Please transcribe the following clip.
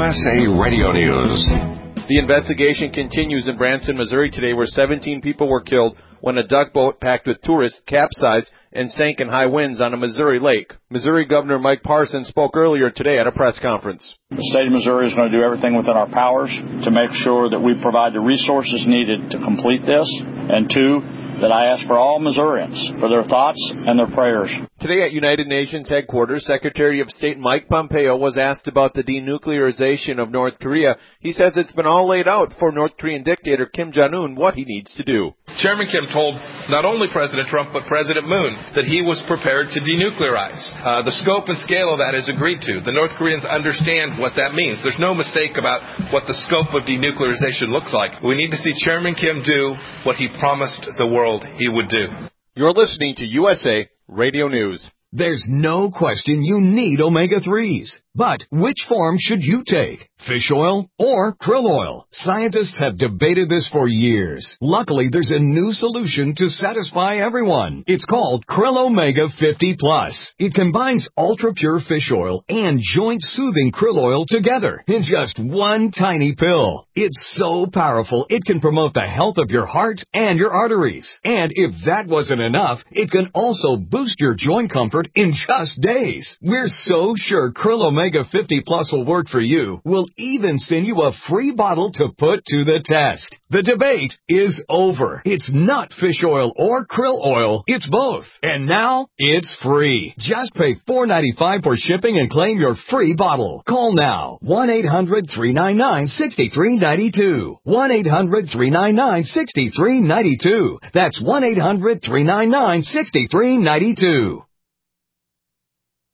USA Radio News. The investigation continues in Branson, Missouri today, where 17 people were killed when a duck boat packed with tourists capsized and sank in high winds on a Missouri lake. Missouri Governor Mike Parson spoke earlier today at a press conference. The state of Missouri is going to do everything within our powers to make sure that we provide the resources needed to complete this, and two, that I ask for all Missourians for their thoughts and their prayers. Today at United Nations headquarters, Secretary of State Mike Pompeo was asked about the denuclearization of North Korea. He says it's been all laid out for North Korean dictator Kim Jong-un what he needs to do. Chairman Kim told not only President Trump but President Moon that he was prepared to denuclearize. The scope and scale of that is agreed to. The North Koreans understand what that means. There's no mistake about what the scope of denuclearization looks like. We need to see Chairman Kim do what he promised the world he would do. You're listening to USA Radio News. There's no question you need omega-3s. But which form should you take? Fish oil or krill oil? Scientists have debated this for years. Luckily, there's a new solution to satisfy everyone. It's called Krill Omega 50 Plus. It combines ultra-pure fish oil and joint-soothing krill oil together in just one tiny pill. It's so powerful, it can promote the health of your heart and your arteries. And if that wasn't enough, it can also boost your joint comfort in just days. We're so sure Krill Omega 50 Plus will work for you. We'll even send you a free bottle to put to the test. The debate is over. It's not fish oil or krill oil. It's both. And now it's free. Just pay $4.95 for shipping and claim your free bottle. Call now. 1-800-399-6392. 1-800-399-6392. That's 1-800-399-6392.